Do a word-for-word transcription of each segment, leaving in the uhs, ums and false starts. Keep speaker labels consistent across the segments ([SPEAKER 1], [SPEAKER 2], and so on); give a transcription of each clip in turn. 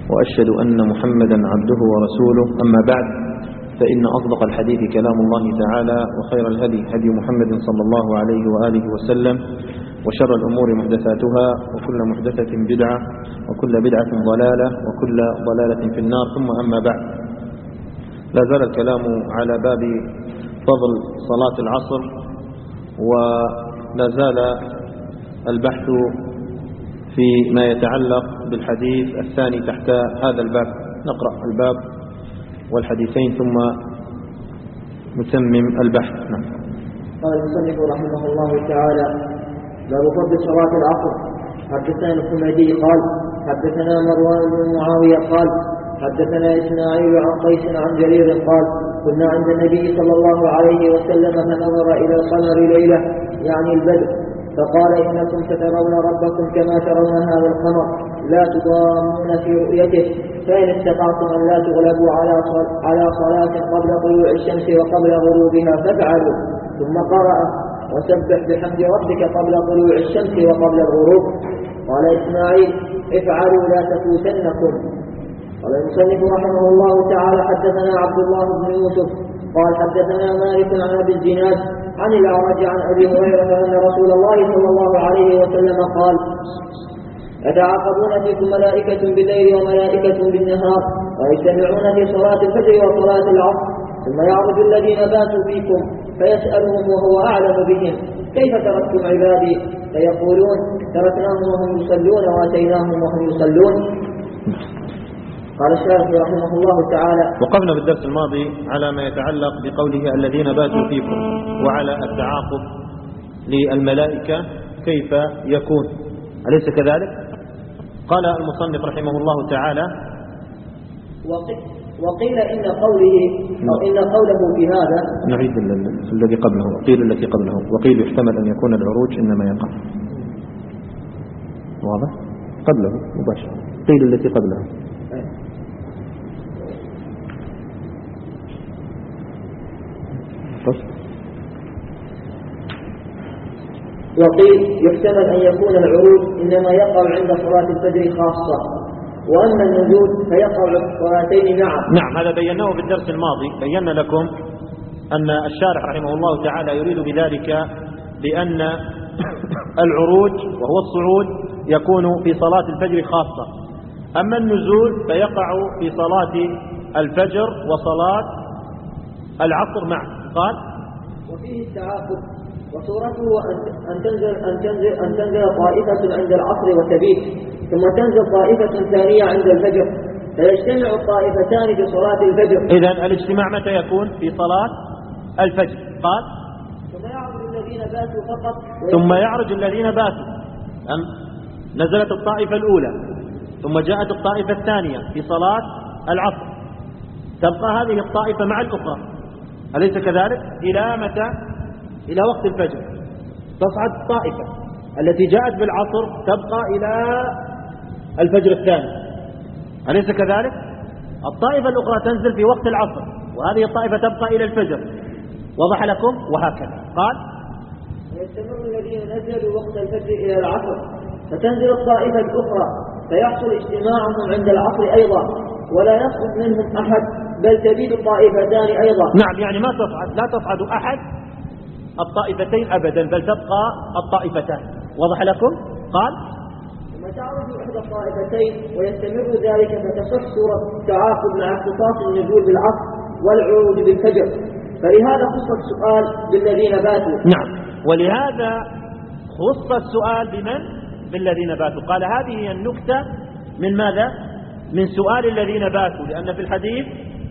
[SPEAKER 1] وأشهد أن محمدا عبده ورسوله. أما بعد، فإن أصدق الحديث كلام الله تعالى، وخير الهدي هدي محمد صلى الله عليه وآله وسلم، وشر الأمور محدثاتها، وكل محدثة بدعة، وكل بدعة ضلالة، وكل ضلالة في النار. ثم أما بعد، لا زال الكلام على باب فضل صلاة العصر، ولا زال البحث فيما يتعلق بالحديث الثاني تحت هذا الباب. نقرأ الباب والحديثين ثم نتمم البحث. نعم.
[SPEAKER 2] قال المصنف رحمه الله تعالى: باب فضل صلاة العصر. حدثنا الحميدي قال حدثنا مروان بن معاوية قال حدثنا إسماعيل عن قيس عن جرير قال: كنا عند النبي صلى الله عليه وسلم فنظر إلى القمر ليلة، يعني البدر، فقال: إنكم سترون ربكم كما ترون هذا القمر، لا تضامون في رؤيته، فإن استطعتم أن لا تغلبوا على صلاة قبل طلوع الشمس وقبل غروبها فافعلوا. ثم قرأ: وسبح بحمد ربك قبل طلوع الشمس وقبل الغروب. قال إسماعيل: افعلوا لا تفوتنكم. قال المصنف رحمه الله تعالى: حدثنا عبد الله بن يوسف قال حدثنا مالك عن أبي الزناد عن الأعرج عن أبي هريرة أن رسول الله صلى الله عليه وسلم قال: يتعاقبون فيكم ملائكة بالليل وملائكة بالنهار، ويجتمعون في صلاة الفجر وصلاة العصر، ثم يعرج الذين باتوا فيكم فيسألهم وهو أعلم بهم: كيف تركتم عبادي؟ فيقولون: تركناهم وهم يصلون وأتيناهم وهم يصلون. قال الشارح رحمه الله تعالى:
[SPEAKER 1] وقفنا بالدرس الماضي على ما يتعلق بقوله الذين باتوا فيكم، وعلى التعاقب للملائكة كيف يكون، أليس كذلك؟ قال المصنف رحمه الله تعالى:
[SPEAKER 2] وقيل إن قوله أو إن قوله في هذا.
[SPEAKER 1] نعيد الذي قبله. قيل التي قبله. وقيل يحتمل أن يكون العروج إنما يقع. واضح؟ قبله مباشرة. قيل التي قبله.
[SPEAKER 2] وقيل يحتمل أن يكون العروج إنما يقع عند صلاة الفجر خاصة، وأما النزول فيقع الصلاتين معا.
[SPEAKER 1] نعم، هذا بيناه في الدرس الماضي. بينا لكم أن الشارح رحمه الله تعالى يريد بذلك بأن العروج وهو الصعود يكون في صلاة الفجر خاصة، أما النزول فيقع في صلاة الفجر وصلاة العصر معا. قال:
[SPEAKER 2] وفيه التعاقب، وصورته أن تنزل, أن تنزل, أن تنزل طائفة عند العصر وتبيت، ثم تنزل طائفة ثانية عند الفجر، فيجتمع الطائفتان في صلاة الفجر.
[SPEAKER 1] إذن الاجتماع متى يكون؟ في صلاة الفجر. قال:
[SPEAKER 2] ثم يعرج الذين باتوا فقط
[SPEAKER 1] ثم يعرج الذين باتوا. أم نزلت الطائفة الأولى، ثم جاءت الطائفة الثانية في صلاة العصر، تبقى هذه الطائفة مع الأخرى، أليس كذلك؟ إلى متى؟ إلى وقت الفجر. تصعد الطائفة التي جاءت بالعصر تبقى إلى الفجر الثاني، أليس كذلك؟ الطائفة الأخرى تنزل في وقت العصر، وهذه الطائفة تبقى إلى الفجر. وضح لكم؟ وهكذا. قال:
[SPEAKER 2] ويستمر الذين نزلوا وقت الفجر إلى العصر، فتنزل الطائفة الأخرى، فيحصل اجتماعهم عند العصر أيضا، ولا يسقط منهم أحد، بل تبيد الطائفتان أيضا.
[SPEAKER 1] نعم، يعني ما تصعد لا تصعد أحد الطائفتين أبدا، بل تبقى الطائفتان. وضح لكم؟ قال:
[SPEAKER 2] ثم تعرج إحدى الطائفتين ويستمر ذلك، فتصح صورة التعاقب مع اختصاص النزول بالعصر والعروج بالفجر، فلهذا خص السؤال بالذين باتوا.
[SPEAKER 1] نعم، ولهذا خص السؤال بمن؟ بالذين باتوا. قال: هذه هي النكتة من ماذا؟ من سؤال الذين باتوا، لأن في الحديث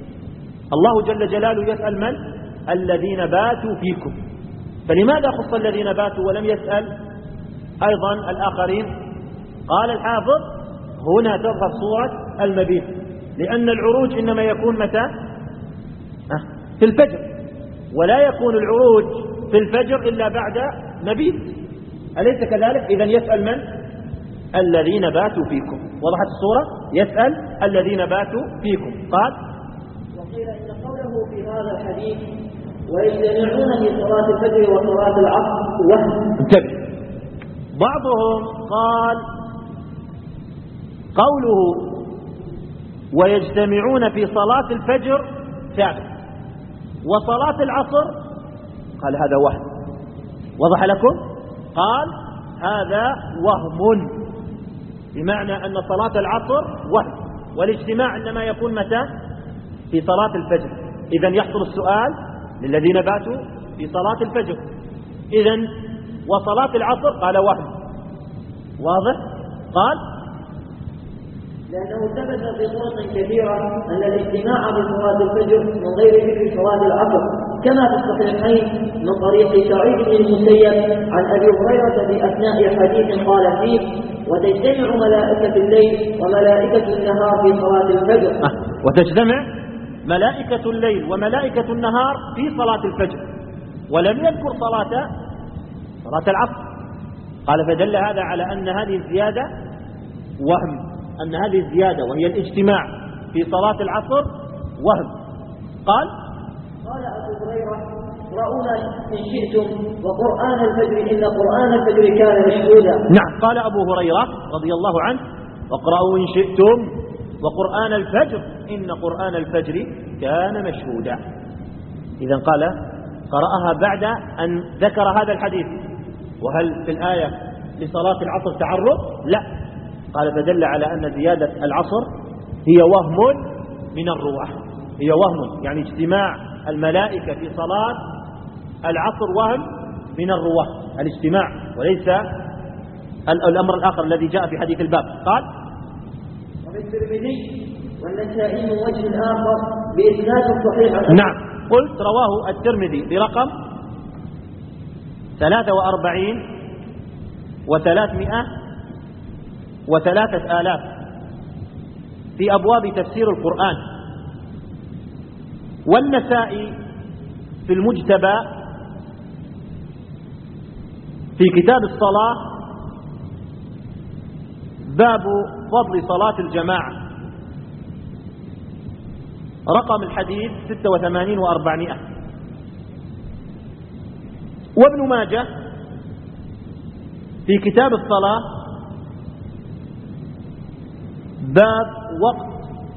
[SPEAKER 1] الله جل جلاله يسأل من؟ الذين باتوا فيكم. فلماذا خص الذين باتوا ولم يسأل أيضا الآخرين؟ قال الحافظ: هنا تظهر صورة المبيت، لأن العروج إنما يكون متى؟ في الفجر، ولا يكون العروج في الفجر إلا بعد مبيت، أليس كذلك؟ إذن يسأل من؟ الذين باتوا فيكم. وضحت الصورة؟ يسأل الذين باتوا فيكم. قال:
[SPEAKER 2] وقيل إن قوله في هذا الحديث ويجتمعون في صلاة الفجر وصلاة العصر وهم.
[SPEAKER 1] انتبه، بعضهم قال قوله ويجتمعون في صلاة الفجر ثابت، وصلاة العصر قال هذا وهم. وضح لكم؟ قال هذا وهم، بمعنى أن صلاة العصر وهم، والاجتماع إنما يكون متى؟ في صلاة الفجر. إذن يحصل السؤال للذين باتوا في صلاة الفجر. إذن وصلاة العصر قال وهم. واضح؟ قال
[SPEAKER 2] لأنه ثبت في طرق كثيرة أن الاجتماع بصلاة الفجر من غير ذكر صلاة العصر، كما في الصحيحين من طريق سعيد بن المسيب عن أبي هريرة في أثناء حديث قال فيه: وتجتمع ملائكة الليل وملائكة النهار في صلاة الفجر.
[SPEAKER 1] آه. وتجتمع ملائكة الليل وملائكة النهار في صلاة الفجر، ولم يذكر صلاة صلاة العصر. قال فدل هذا على أن هذه الزيادة وهم، أن هذه الزيادة وهي الاجتماع في صلاة العصر وهم. قال
[SPEAKER 2] قال أبو هريرة: اقرؤونا إن شئتم وقرآن الفجر إن قرآن الفجر كان مشهودا.
[SPEAKER 1] نعم، قال أبو هريرة رضي الله عنه: واقرأوا إن شئتم وقرآن الفجر إن قرآن الفجر كان مشهودا. إذا قال قرأها بعد أن ذكر هذا الحديث. وهل في الآية لصلاة العصر تعرض؟ لا. قال فدل على أن زيادة العصر هي وهم من الرواة، هي وهم يعني اجتماع الملائكة في صلاة العصر وهم من الرواة، الاجتماع وليس الأمر الآخر الذي جاء في حديث الباب. قال
[SPEAKER 2] وفي الترمذي والنسائي من وجه آخر بإسناد صحيح.
[SPEAKER 1] نعم، قلت رواه الترمذي برقم ثلاثة وأربعين وثلاثمائة وثلاثة آلاف في أبواب تفسير القرآن، والنسائي في المجتبى في كتاب الصلاة باب فضل صلاة الجماعة رقم الحديث ستة وثمانين وأربعمائة. وابن ماجه في كتاب الصلاة باب وقت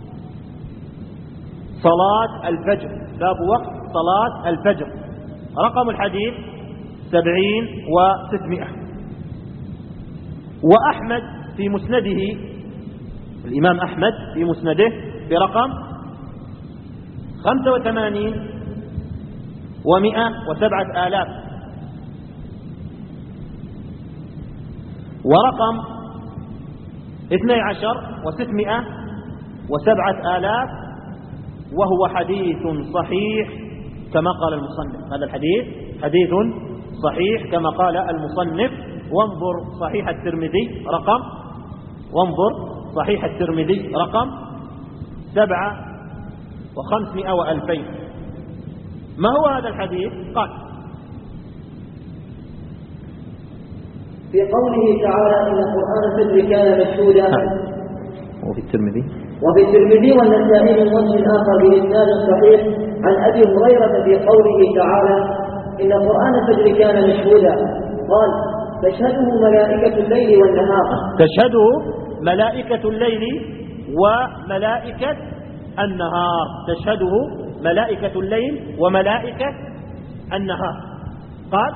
[SPEAKER 1] صلاة الفجر، باب وقت صلاة الفجر رقم الحديث سبعين وستمائة. وأحمد في مسنده، الإمام أحمد في مسنده برقم خمسة وثمانين ومائة وسبعة آلاف. ورقم اثني عشر وستمائة وسبعة آلاف، وهو حديث صحيح كما قال المصنف. هذا الحديث حديث صحيح كما قال المصنف. وانظر صحيح الترمذي رقم وانظر صحيح الترمذي رقم سبعة وخمسمائة وألفين. ما هو هذا الحديث؟ قال
[SPEAKER 2] في قوله تعالى إن قرآن الفجر كان مشهودا.
[SPEAKER 1] وفي الترمذي
[SPEAKER 2] وفي الترمذي والنسائي من وجه آخر بإسناد صحيح عن أبي هريرة في قوله تعالى إن قرآن الفجر كان مشهودا قال تشهده ملائكة الليل والنهار.
[SPEAKER 1] تشهده ملائكة الليل وملائكة النهار، تشهده ملائكة الليل وملائكة النهار. قال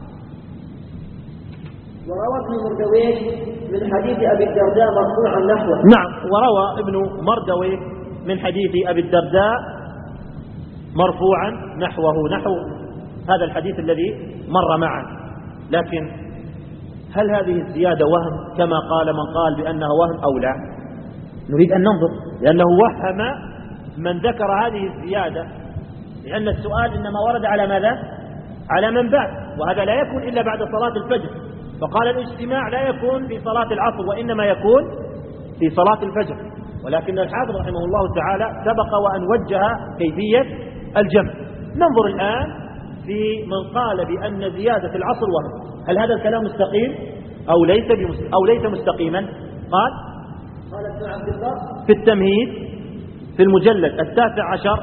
[SPEAKER 2] وروى ابن مردويه من حديث أبي الدرداء مرفوعا نحوه.
[SPEAKER 1] نعم، وروى ابن مردويه من حديث أبي الدرداء مرفوعا نحوه، نحو هذا الحديث الذي مر معنا. لكن هل هذه الزيادة وهم كما قال من قال بأنها وهم أو لا؟ نريد أن ننظر، لأنه وهم من ذكر هذه الزيادة، لأن السؤال إنما ورد على ماذا؟ على من بعد، وهذا لا يكون إلا بعد صلاة الفجر. فقال الاجتماع لا يكون في صلاة العصر وإنما يكون في صلاة الفجر. ولكن الحافظ رحمه الله تعالى سبق وأن وجه كيفية الجمع. ننظر الآن في من قال بأن زيادة العصر وهم، هل هذا الكلام مستقيم أو ليس أو ليس مستقيما؟ قال
[SPEAKER 2] قال ابن عبد البر
[SPEAKER 1] في التمهيد في المجلد التاسع عشر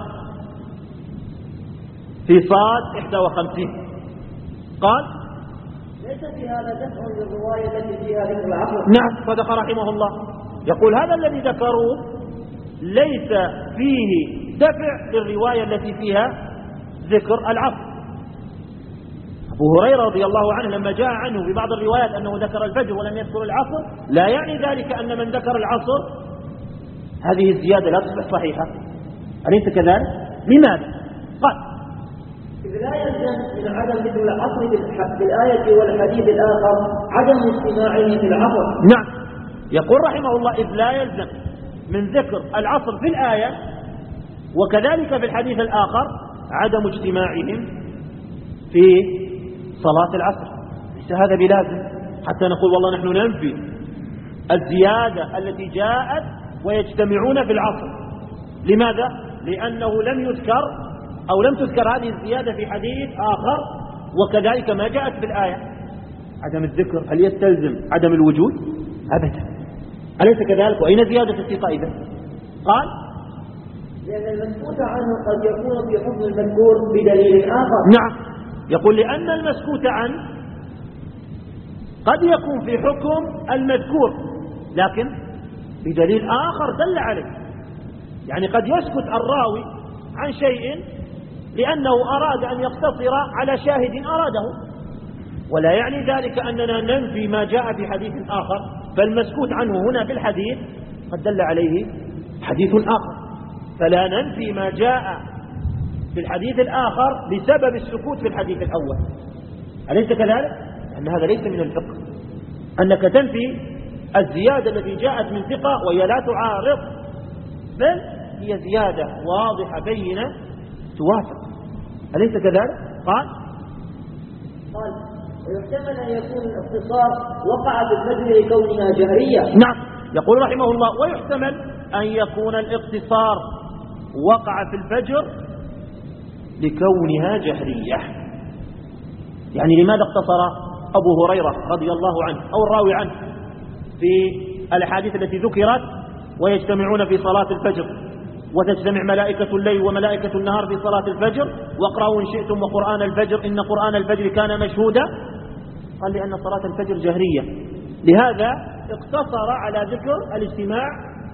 [SPEAKER 1] في صاد إحدى وخمسين قال
[SPEAKER 2] ليس في هذا دفع للرواية التي فيها ذكر العصر.
[SPEAKER 1] نعم، صدق رحمه الله. يقول هذا الذي ذكروه ليس فيه دفع للرواية التي فيها ذكر العصر. أبو هريرة رضي الله عنه لما جاء عنه في بعض الروايات أنه ذكر الفجر ولم يذكر العصر، لا يعني ذلك أن من ذكر العصر هذه الزيادة لا تصبح صحيحة، أليس كذلك؟ لماذا؟ قال:
[SPEAKER 2] إذ لا يلزم من عدم ذكر العصر في الآية والحديث الآخر عدم اجتماعه في العصر.
[SPEAKER 1] نعم، يقول رحمه الله: إذ لا يلزم من ذكر العصر في الآية وكذلك في الحديث الآخر عدم اجتماعهم في صلاة العصر. ليس هذا بلازم حتى نقول والله نحن ننفي الزيادة التي جاءت ويجتمعون في العصر. لماذا؟ لأنه لم يذكر أو لم تذكر هذه الزيادة في حديث آخر وكذلك ما جاءت في الآية. عدم الذكر هل يستلزم عدم الوجود؟ أبدا، أليس كذلك؟ وأين زيادة الثقة إذا؟ قال:
[SPEAKER 2] لأن المسكوت عنه قد يكون في حكم المذكور بدليل آخر.
[SPEAKER 1] نعم، يقول لأن المسكوت عنه قد يكون في حكم المذكور لكن بدليل آخر دل عليه. يعني قد يسكت الراوي عن شيء لأنه أراد أن يقتصر على شاهد أراده، ولا يعني ذلك أننا ننفي ما جاء في حديث آخر، فالمسكوت عنه هنا في الحديث قد دل عليه حديث آخر، فلا ننفي ما جاء في الحديث الآخر بسبب السكوت في الحديث الأول. أليس كذلك؟ أن هذا ليس من الفقه أنك تنفي الزيادة التي جاءت من ثقة وهي لا تعارض، بل هي زيادة واضحة بينة توافق. أليس كذلك؟ قال
[SPEAKER 2] قال ويحتمل أن يكون الاختصار وقع في الفجر لكونها جهرية.
[SPEAKER 1] نعم، يقول رحمه الله: ويحتمل أن يكون الاختصار وقع في الفجر لكونها جهرية. يعني لماذا اقتصر أبو هريرة رضي الله عنه أو الراوي عنه في الأحاديث التي ذكرت ويجتمعون في صلاة الفجر وتجتمع ملائكة الليل وملائكة النهار في صلاة الفجر واقرأوا إن شئتم وقرآن الفجر إن قرآن الفجر كان مشهودا؟ قال: لأن صلاة الفجر جهرية، لهذا اقتصر على ذكر الاجتماع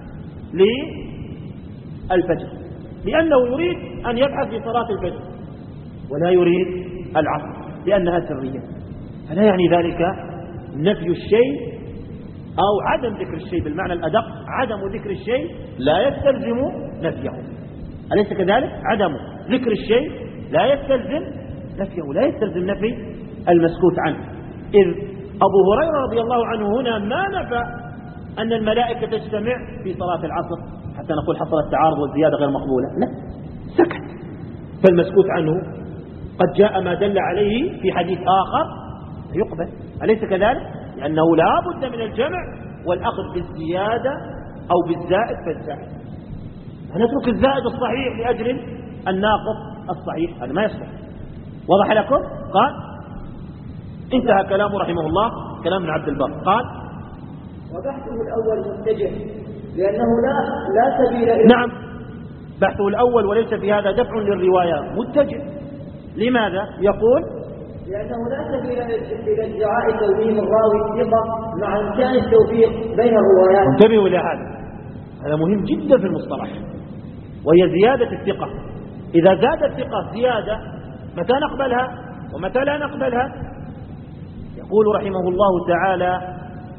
[SPEAKER 1] للفجر، لأنه يريد أن يبحث في صلاة الفجر ولا يريد العصر لأنها سرية. فلا يعني ذلك نفي الشيء أو عدم ذكر الشيء، بالمعنى الأدق عدم ذكر الشيء لا يستلزم نفيه، أليس كذلك؟ عدم ذكر الشيء لا يستلزم نفيه، لا يستلزم نفي المسكوت عنه. إذ أبو هريرة رضي الله عنه هنا ما نفى أن الملائكة تجتمع في صلاة العصر حتى نقول حصل التعارض والزيادة غير مقبولة، لا، سكت. فالمسكوت عنه قد جاء ما دل عليه في حديث آخر يقبل، أليس كذلك؟ لأنه لا بد من الجمع والأخذ بالزيادة أو بالزائد فالزائد، فنترك الزائد الصحيح لأجل الناقص الصحيح، هذا ما يصلح. وضح لكم؟ قال انتهى كلامه رحمه الله، كلام ابن عبد البر. قال
[SPEAKER 2] وبحثه الأول متجه لأنه لا لا سبيل إلى
[SPEAKER 1] نعم، بحثه الأول وليس في هذا دفع للرواية، متجه. لماذا؟ يقول
[SPEAKER 2] لأنه لا سبيل إلى ادعاء توهيم الراوي الثقة مع إمكان التوفيق بين الروايات.
[SPEAKER 1] انتبهوا إلى هذا، هذا مهم جدا في المصطلح، وهي زيادة الثقة. إذا زادت الثقة زيادة متى نقبلها ومتى لا نقبلها؟ يقول رحمه الله تعالى: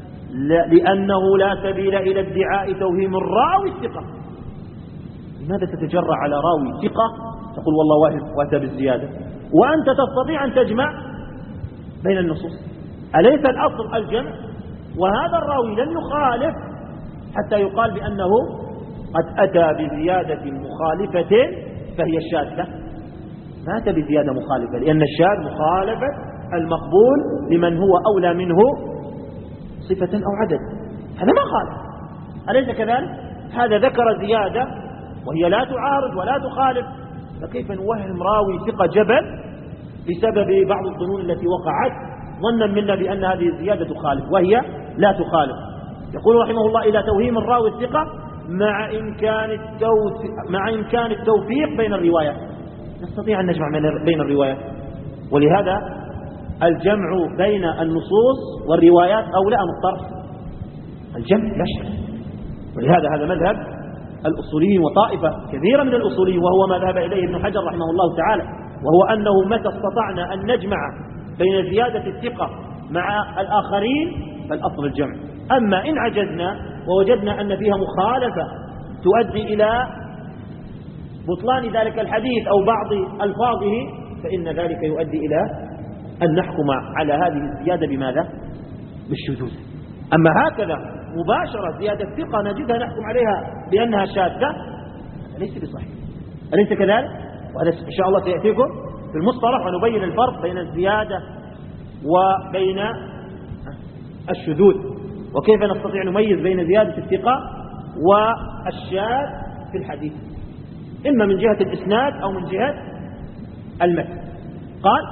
[SPEAKER 1] لأنه لا سبيل إلى ادعاء توهيم الراوي الثقة. لماذا تتجرع على راوي ثقة تقول والله واحد وأتى بالزيادة وأنت تستطيع أن تجمع بين النصوص؟ أليس الأصل الجمع؟ وهذا الراوي لن يخالف حتى يقال بأنه قد أتى بزيادة مخالفة فهي الشاذة. ما أتى بزيادة مخالفة، لأن الشاذ مخالفة المقبول لمن هو أولى منه صفة أو عدد، هذا ما خالف، أليس كذلك؟ هذا ذكر زيادة وهي لا تعارض ولا تخالف، فكيف نوهم راوي ثقة جبل بسبب بعض الظنون التي وقعت ظنا منا بأن هذه الزيادة تخالف وهي لا تخالف؟ يقول رحمه الله: إلى توهيم الراوي الثقة مع إمكان مع إمكان التوفيق بين الروايات. نستطيع أن نجمع بين الروايات، ولهذا الجمع بين النصوص والروايات أولى من الطرف، الجمع لا شك. ولهذا هذا مذهب الأصوليين وطائفة كثيرة من الأصوليين، وهو ما ذهب إليه ابن حجر رحمه الله تعالى، وهو أنه متى استطعنا أن نجمع بين زيادة الثقة مع الآخرين فالأصل الجمع. أما إن عجزنا ووجدنا أن فيها مخالفة تؤدي إلى بطلان ذلك الحديث أو بعض ألفاظه فإن ذلك يؤدي إلى أن نحكم على هذه الزيادة بماذا؟ بالشذوذ. أما هكذا مباشرة زيادة ثقة نجدها نحكم عليها بأنها شاذة ليس بصحيح، أليس كذلك؟ وهذا إن شاء الله سيأتيكم في المصطلح ونبين الفرق بين الزيادة وبين الشذوذ، وكيف نستطيع نميز بين زيادة الثقة والشاذ في الحديث، إما من جهة الإسناد أو من جهة المتن. قال: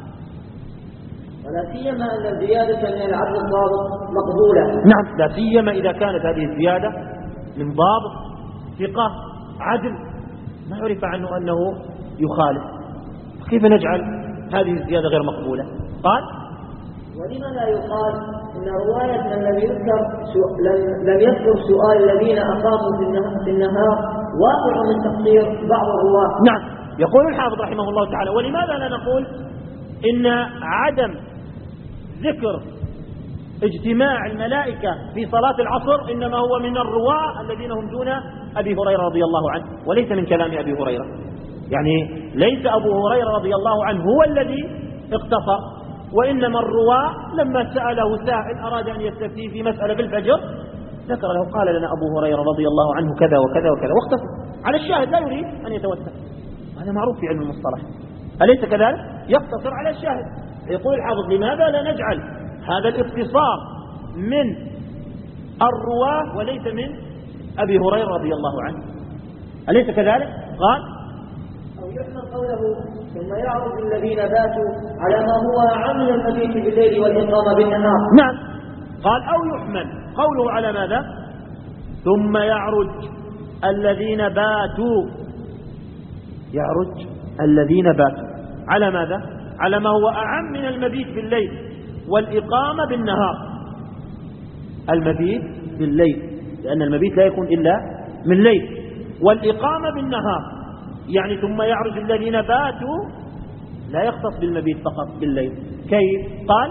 [SPEAKER 2] ولا سيما أن الزيادة من العدل الضابط مقبولة.
[SPEAKER 1] نعم، لا سيما إذا كانت هذه الزيادة من ضابط ثقة عدل ما عرف عنه أنه يخالف، كيف نجعل هذه الزيادة غير مقبولة؟ قال:
[SPEAKER 2] ولما لا يقال إن رواية من لم يذكر لم, لم يذكر سؤال الذين أقاموا في النهار واقع من تقصير بعض الرواة.
[SPEAKER 1] نعم، يقول الحافظ رحمه الله تعالى: ولماذا لا نقول إن عدم ذكر اجتماع الملائكة في صلاة العصر إنما هو من الرواة الذين هم دون أبي هريرة رضي الله عنه، وليس من كلام أبي هريرة. يعني ليس أبو هريرة رضي الله عنه هو الذي اقتصر، وإنما الرواة لما سأله سائل أراد أن يستفتي في مسألة في الفجر ذكر له قال لنا أبو هريرة رضي الله عنه كذا وكذا وكذا، واختصر على الشاهد، لا يريد أن يتوسع. هذا معروف في علم المصطلح، أليس كذلك؟ يقتصر على الشاهد. يقول الحافظ: لماذا لا نجعل هذا الاقتصار من الرواة وليس من أبي هريرة رضي الله عنه، أليس كذلك؟ قال:
[SPEAKER 2] أو يحمل قوله ثم يعرض الذين باتوا على ما هو عمل المبيت بالليل والإقامة بالنهار.
[SPEAKER 1] نعم، قال: أو يحمل قوله على ماذا؟ ثم يعرج الذين باتوا، يعرج الذين باتوا على ماذا؟ على ما هو أعم من المبيت بالليل والإقامة بالنهار. المبيت بالليل لأن المبيت لا يكون إلا من ليل، والإقامة بالنهار، يعني ثم يعرج الذين باتوا لا يختص بالمبيت فقط بالليل. كيف؟ قال: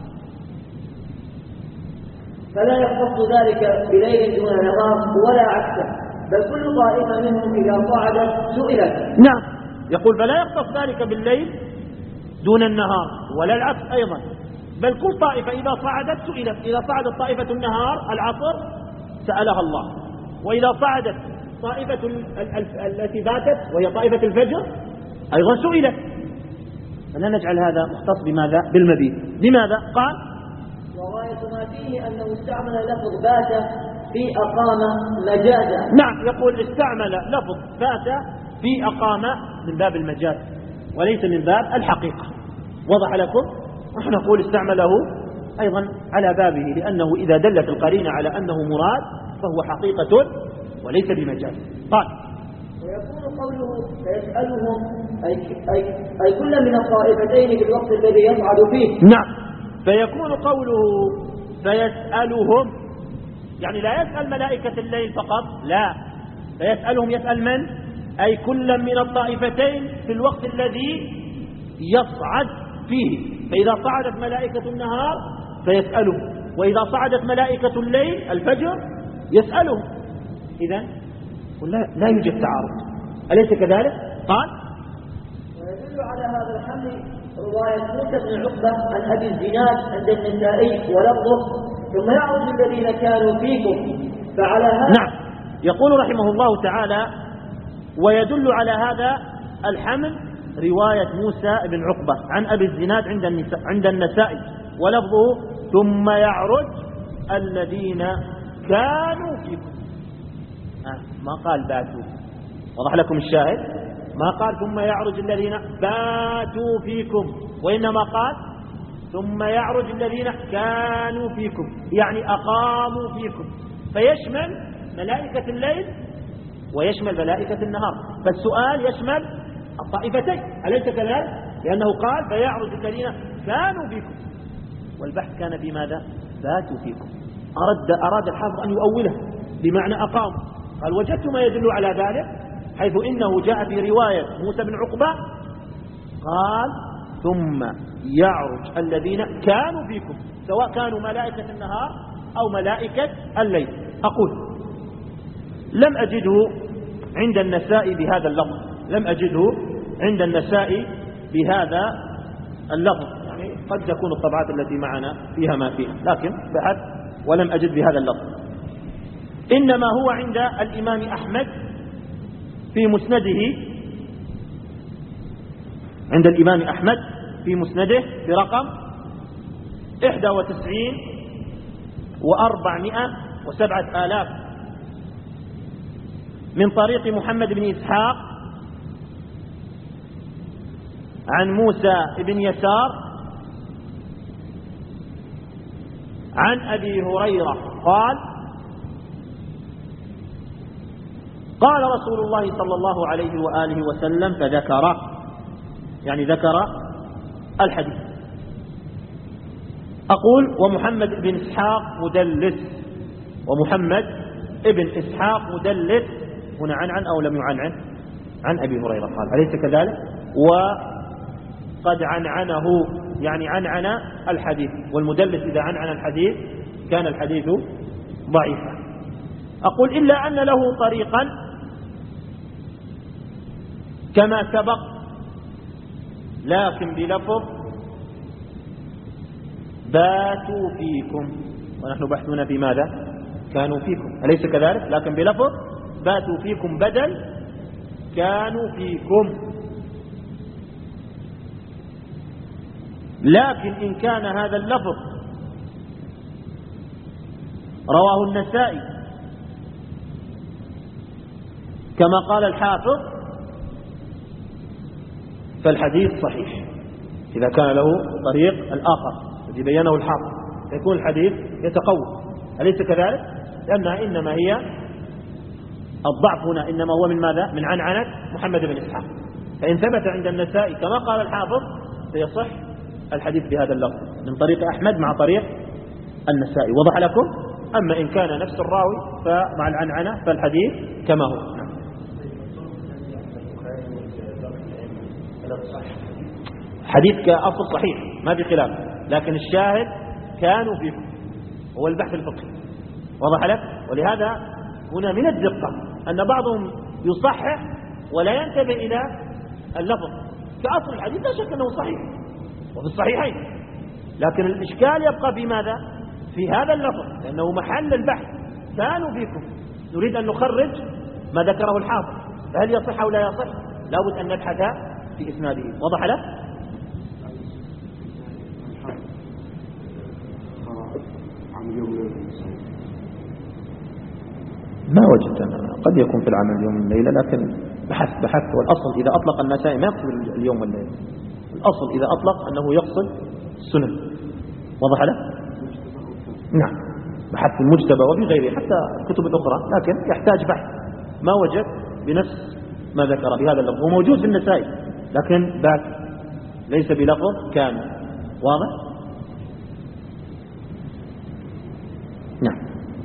[SPEAKER 2] فلا يختص ذلك بليل دون نهار ولا عكسه، بل كل طائفة منهم إذا صعدت سئلت.
[SPEAKER 1] نعم، يقول: فلا يختص ذلك بالليل دون النهار ولا العكس أيضا، بل كل طائفة إذا صعدت سئلت. إذا صعدت طائفة النهار العصر سألها الله، وإذا صعدت طائفة التي باتت وهي طائفة الفجر أيضا سئلت. فلا نجعل هذا مختص بماذا؟ بالمبيت. لماذا؟ قال:
[SPEAKER 2] وغاية ما فيه أنه استعمل لفظ بات في أقام مجازا.
[SPEAKER 1] نعم، يقول استعمل لفظ بات في أقام من باب المجاز وليس من باب الحقيقة. وضح لكم؟ نحن نقول استعمله أيضا على بابه، لأنه إذا دلت القرينة على أنه مراد فهو حقيقة وليس بمجاز. قال:
[SPEAKER 2] ويكون قوله فيسألهم أي, أي, أي كل من الطائفتين في الوقت الذي يصعد فيه.
[SPEAKER 1] نعم، فيكون قوله فيسألهم يعني لا يسأل ملائكة الليل فقط، لا، فيسألهم يسأل من؟ أي كل من الطائفتين في الوقت الذي يصعد فيه. فإذا صعدت ملائكة النهار فيسألهم، وإذا صعدت ملائكة الليل الفجر يسألهم. إذن لا, لا يوجد تعارض، أليس كذلك؟ قال:
[SPEAKER 2] ويدل على هذا الحمل رواية موسى بن عقبة عن أبي الزناد عند النسائي ولفظه ثم يعرج الذين كانوا فيكم فعلى هذا.
[SPEAKER 1] نعم، يقول رحمه الله تعالى: ويدل على هذا الحمل رواية موسى بن عقبة عن أبي الزناد عند النساء عند النسائي ولفظه ثم يعرج الذين كانوا فيكم. آه ما قال باتوا، وضح لكم الشاهد، ما قال ثم يعرج الذين باتوا فيكم، وإنما قال ثم يعرج الذين كانوا فيكم، يعني أقاموا فيكم، فيشمل ملائكة الليل ويشمل ملائكة النهار. فالسؤال يشمل الطائفتين، أليس كذلك؟ لأنه قال فيعرج الذين كانوا فيكم، والبحث كان في ماذا؟ باتوا فيكم. أراد, أراد الحافظ أن يؤوله بمعنى أقاموا، قال وجدت ما يدل على ذلك، حيث إنه جاء في رواية موسى بن عقبة قال ثم يعرج الذين كانوا فيكم سواء كانوا ملائكة النهار أو ملائكة الليل. أقول لم أجده عند النساء بهذا اللفظ، لم أجده عند النساء بهذا اللفظ، يعني قد تكون الطبعات التي معنا فيها ما فيها، لكن بحث ولم أجد بهذا اللفظ. إنما هو عند الإمام أحمد في مسنده، عند الإمام أحمد في مسنده برقم إحدى وتسعين وأربعمائة وسبعة آلاف من طريق محمد بن إسحاق عن موسى بن يسار عن أبي هريرة قال قال رسول الله صلى الله عليه وآله وسلم فذكر، يعني ذكر الحديث. أقول ومحمد بن إسحاق مدلس، ومحمد بن إسحاق مدلس هنا عن عن أو لم يعنعن عن أبي هريرة قال أليس كذلك؟ وقد عنعنه يعني عنعن الحديث، والمدلس إذا عنعن الحديث كان الحديث ضعيفا. أقول إلا أن له طريقا كما سبق لكن بلفظ باتوا فيكم، ونحن بحثنا في ماذا؟ كانوا فيكم، أليس كذلك؟ لكن بلفظ باتوا فيكم بدل كانوا فيكم. لكن إن كان هذا اللفظ رواه النسائي كما قال الحافظ فالحديث صحيح إذا كان له طريق الآخر الذي بينه الحافظ، يكون الحديث يتقوى، أليس كذلك؟ لأنها إنما هي الضعف هنا إنما هو من ماذا؟ من عنعنة محمد بن إسحاق. فإن ثبت عند النسائي كما قال الحافظ سيصح الحديث بهذا اللفظ من طريق أحمد مع طريق النسائي. وضح لكم؟ أما إن كان نفس الراوي فمع العنعنة فالحديث كما هو. نعم. حديث كأصل صحيح ما في خلاف، لكن الشاهد كانوا فيكم هو البحث الفقهي. وضح لك؟ ولهذا هنا من الدقة أن بعضهم يصحح ولا ينتبه إلى اللفظ كأصل الحديث، لا شك أنه صحيح وفي الصحيحين، لكن الإشكال يبقى في ماذا؟ في هذا اللفظ، لأنه محل البحث كانوا فيكم، نريد أن نخرج ما ذكره الحافظ، فهل يصح أو لا يصح؟ لابد أن نبحث في إسناده. وضح لك؟ ما وجدت أنا، قد يكون في العمل اليوم والليلة، لكن بحث بحث والأصل إذا أطلق النسائي ما يقصد اليوم والليلة، الأصل إذا أطلق أنه يقصد السنن. وضح له؟ نعم، بحث في المجتبى وفي غيره حتى الكتب الأخرى، لكن يحتاج بحث. ما وجد بنفس ما ذكر بهذا اللفظ، هو موجود في النسائي لكن بات ليس بلفظ كامل. واضح؟ نعم.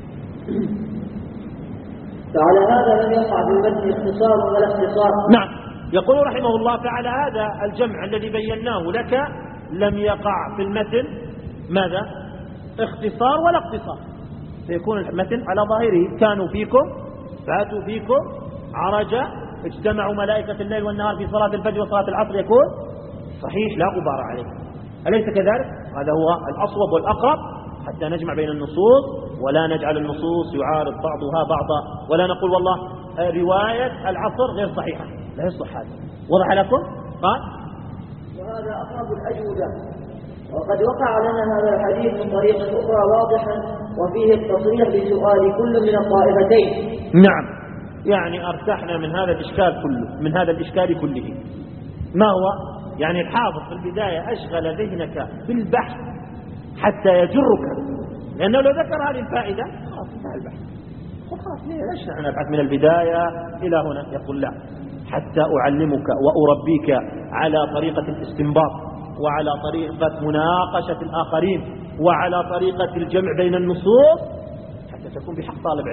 [SPEAKER 2] فعلى هذا لم يقع في المتن اختصار ولا اختصار.
[SPEAKER 1] نعم، يقول رحمه الله فعلى هذا الجمع الذي بيناه لك لم يقع في المتن ماذا؟ اختصار ولا اختصار، فيكون المتن على ظاهره كانوا فيكم فاتوا فيكم عرج اجتمعوا ملائكة الليل والنهار في صلاة الفجر وصلاة العصر، يكون صحيح لا غبار عليه، أليس كذلك؟ هذا هو الأصوب والأقرب حتى نجمع بين النصوص ولا نجعل النصوص يعارض بعضها بعضا، ولا نقول والله رواية العصر غير صحيحة، لا يصح هذا. وضح لكم؟ قال
[SPEAKER 2] وهذا أقرب الأجوبة، وقد وقع لنا هذا الحديث من طريق أخرى واضحا وفيه التصريح بسؤال كل من الطائفتين.
[SPEAKER 1] نعم، يعني أرتحنا من هذا الإشكال كله، من هذا الإشكال كله. ما هو؟ يعني الحافظ في البداية أشغل ذهنك بالبحث حتى يجرك، لأنه لو ذكر هذه الفائدة خلاص انتهى البحث، خلاص ليش نحن نبحث من البداية إلى هنا؟ يقول لا، حتى أعلمك وأربيك على طريقة الاستنباط وعلى طريقة مناقشة الآخرين وعلى طريقة الجمع بين النصوص حتى تكون بحق طالب علم.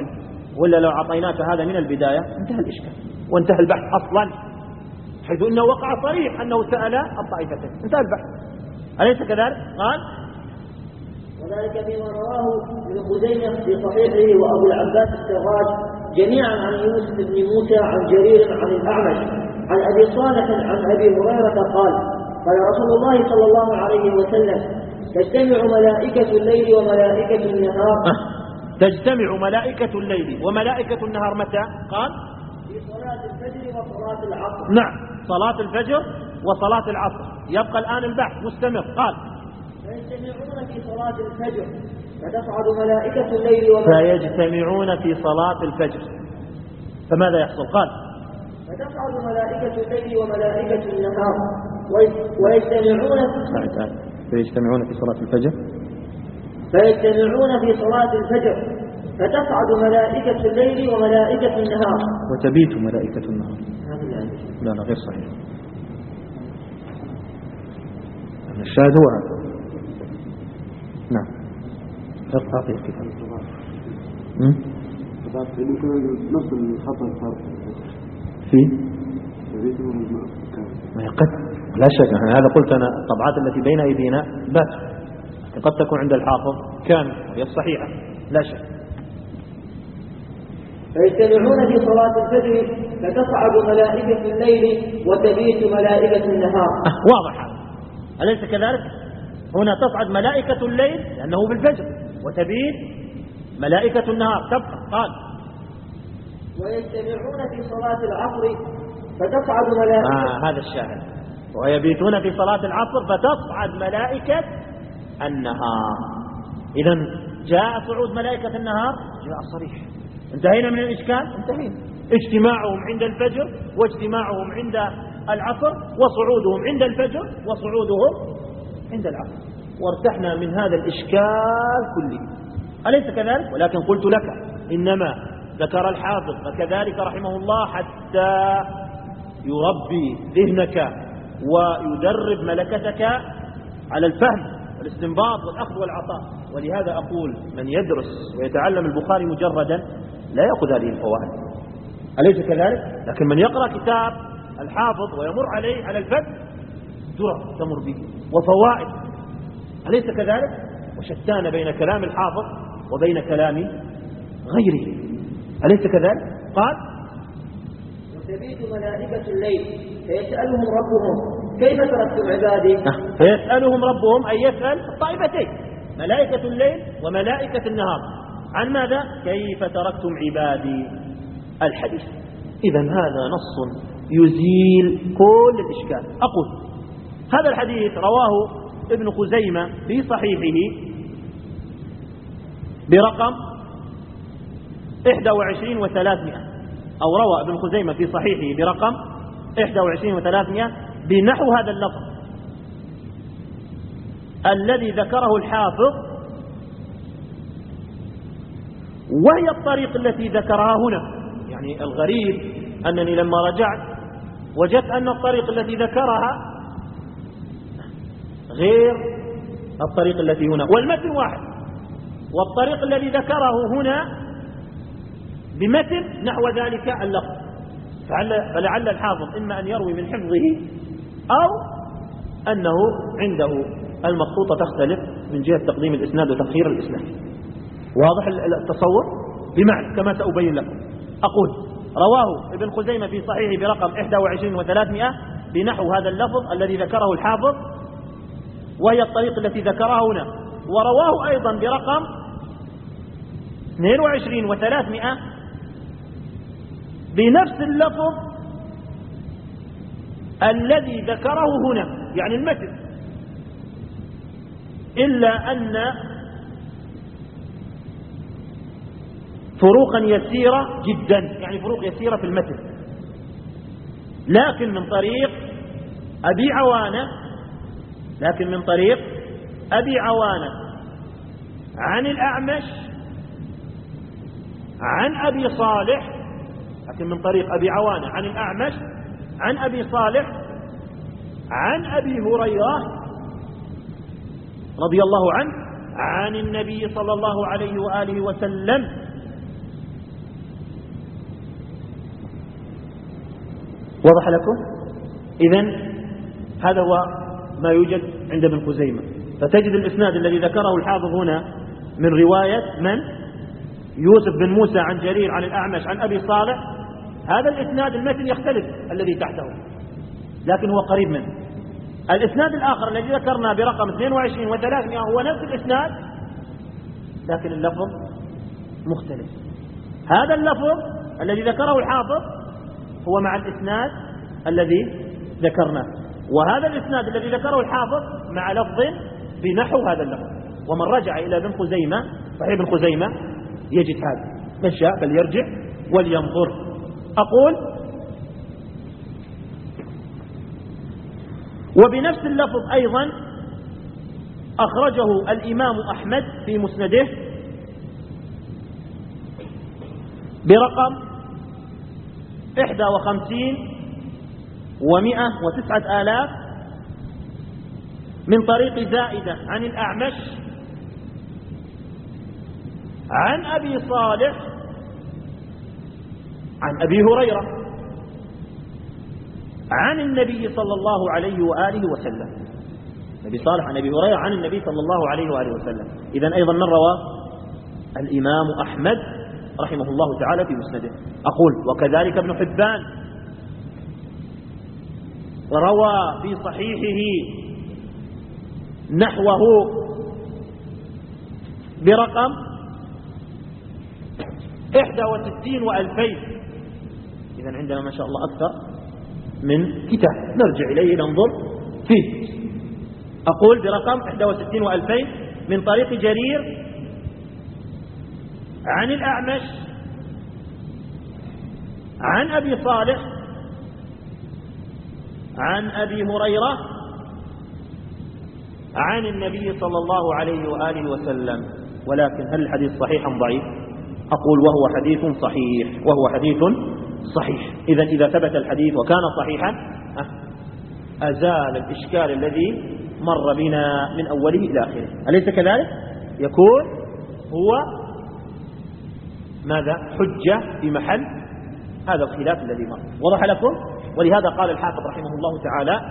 [SPEAKER 1] ولا لو أعطيناك هذا من البداية انتهى الإشكال وانتهى البحث أصلا، حيث أنه وقع صريح أنه سأل الطائفتين، انتهى البحث. أليس كذلك؟ قال
[SPEAKER 2] وذلك فيما رواه ابن خزيمة في صحيحه وأبو العباس السراج جميعا عن يوسف بن موسى عن جرير عن الأعمش عن أبي صالح عن أبي هريرة قال قال رسول الله صلى الله عليه وسلم تجتمع ملائكة الليل وملائكة النهار
[SPEAKER 1] تجتمع ملائكة الليل وملائكة النهار متى؟ قال
[SPEAKER 2] في صلاة الفجر وصلاة العصر.
[SPEAKER 1] نعم، صلاة الفجر وصلاة العصر. يبقى الآن البحث مستمر. قال
[SPEAKER 2] فيجتمعون في صلاة الفجر فتصعد ملائكة الليل وملائكة
[SPEAKER 1] فيجتمعون في صلاة الفجر فماذا يحصل؟ قال
[SPEAKER 2] فتصعد ملائكة الليل وملائكة النهار ويجتمعون
[SPEAKER 1] فيجتمعون في صلاة الفجر
[SPEAKER 2] فيجتمعون في صلاة الفجر فتصعد ملائكة الليل وملائكة النهار
[SPEAKER 1] وتبيت ملائكة النهار. لا لا غير صحيح. الشاهد هو هذا. نعم اقرأ الكتاب.
[SPEAKER 3] نفس الخطأ صار
[SPEAKER 1] في ما قد لا شك. هذا قلت أنا الطبعات التي بين أيدينا بات قد تكون عند الحافظ كامل هي الصحيحة لا شك.
[SPEAKER 2] فيجتمعون في صلاة الفجر فتصعد ملائكة الليل وتبيت ملائكة النهار.
[SPEAKER 1] أه واضح هذا أليس كذلك؟ هنا تصعد ملائكة الليل لأنه بالفجر وتبيت ملائكة النهار تبقى. قال
[SPEAKER 2] ويجتمعون في صلاة العصر فتصعد ملائكة
[SPEAKER 1] آه هذا الشاهد. ويبيتون في صلاة العصر فتصعد ملائكة النهار. إذن جاء صعود ملائكة النهار جاء صريح. انتهينا من الإشكال؟ انتهينا. اجتماعهم عند الفجر واجتماعهم عند العصر وصعودهم عند الفجر وصعودهم عند العصر، وارتحنا من هذا الإشكال كله. أليس كذلك؟ ولكن قلت لك إنما ذكر الحافظ فكذلك رحمه الله حتى يربي ذهنك ويدرب ملكتك على الفهم والاستنباط والأخذ والعطاء. ولهذا أقول من يدرس ويتعلم البخاري مجردا لا يأخذ هذه الفوائد. أليس كذلك؟ لكن من يقرأ كتاب الحافظ ويمر عليه على الفهم درر تمر به وفوائد. أليس كذلك؟ وشتان بين كلام الحافظ وبين كلام غيره. أليس كذلك؟ قال
[SPEAKER 2] وتبيت ملائكة الليل فيسألهم ربهم كيف تركتم عبادي.
[SPEAKER 1] فيسألهم ربهم أي يسأل الطائفتين ملائكة الليل وملائكة النهار عن ماذا؟ كيف تركتم عبادي الحديث. إذن هذا نص يزيل كل الإشكال. أقول هذا الحديث رواه ابن خزيمة في صحيحه برقم إحدى وعشرين وثلاثمائة، أو روى ابن خزيمة في صحيحه برقم إحدى وعشرين وثلاثمائة بنحو هذا اللفظ الذي ذكره الحافظ، وهي الطريق التي ذكرها هنا. يعني الغريب أنني لما رجعت وجدت أن الطريق التي ذكرها غير الطريق التي هنا، والمتن واحد، والطريق الذي ذكره هنا بمتن نحو ذلك اللفظ. فلعل الحافظ إما أن يروي من حفظه أو أنه عنده المخطوطة تختلف من جهة تقديم الإسناد وتأخير الإسناد. واضح التصور؟ بمعنى كما سأبين لكم. أقول رواه ابن خزيمة في صحيحه برقم إحدى وعشرين وثلاثمائة بنحو هذا اللفظ الذي ذكره الحافظ، وهي الطريق التي ذكرها هنا. ورواه أيضا برقم اثنين وعشرين وثلاثمائة بنفس اللفظ الذي ذكره هنا، يعني المتن، إلا أن فروقا يسيرة جدا، يعني فروق يسيرة في المتن، لكن من طريق أبي عوانة لكن من طريق أبي عوانة عن الأعمش عن أبي صالح، لكن من طريق أبي عوانة عن الأعمش عن أبي صالح عن أبي هريرة رضي الله عنه عن النبي صلى الله عليه وآله وسلم واضح لكم؟ إذن هذا هو ما يوجد عند ابن خزيمة. فتجد الإسناد الذي ذكره الحافظ هنا من رواية من؟ يوسف بن موسى عن جرير عن الأعمش عن أبي صالح. هذا الإسناد المتن يختلف الذي تحته، لكن هو قريب منه. الإسناد الآخر الذي ذكرنا برقم اثنين وعشرين وثلاثمائة هو نفس الإسناد لكن اللفظ مختلف. هذا اللفظ الذي ذكره الحافظ هو مع الإسناد الذي ذكرناه، وهذا الإسناد الذي ذكره الحافظ مع لفظ بنحو هذا اللفظ. ومن رجع إلى ابن خزيمة صحيح ابن خزيمة يجد هذا، من شاء فليرجع ولينظر. أقول وبنفس اللفظ أيضا أخرجه الإمام أحمد في مسنده برقم إحدى وخمسين ومئة وتسعة آلاف من طريق زائدة عن الأعمش عن أبي صالح عن أبي هريرة عن النبي صلى الله عليه وآله وسلم. نبي صالح عن أبي هريرة عن النبي صلى الله عليه وآله وسلم. إذن أيضا من روى؟ الإمام أحمد رحمه الله تعالى في مسنده. أقول وكذلك ابن حبان روى في صحيحه نحوه برقم إحدى وستين وألفين. إذن عندنا ما شاء الله أكثر من كتاب نرجع إليه ننظر فيه. أقول برقم إحدى وستين وألفين من طريق جرير عن الأعمش عن أبي صالح عن أبي هريرة عن النبي صلى الله عليه وآله وسلم. ولكن هل الحديث صحيح أم ضعيف؟ أقول وهو حديث صحيح، وهو حديث صحيح. إذن إذا ثبت الحديث وكان صحيحا أزال الإشكال الذي مر بنا من أوله إلى آخره، أليس كذلك؟ يكون هو ماذا؟ حجة في محل هذا الخلاف الذي مر. وضح لكم؟ ولهذا قال الحافظ رحمه الله تعالى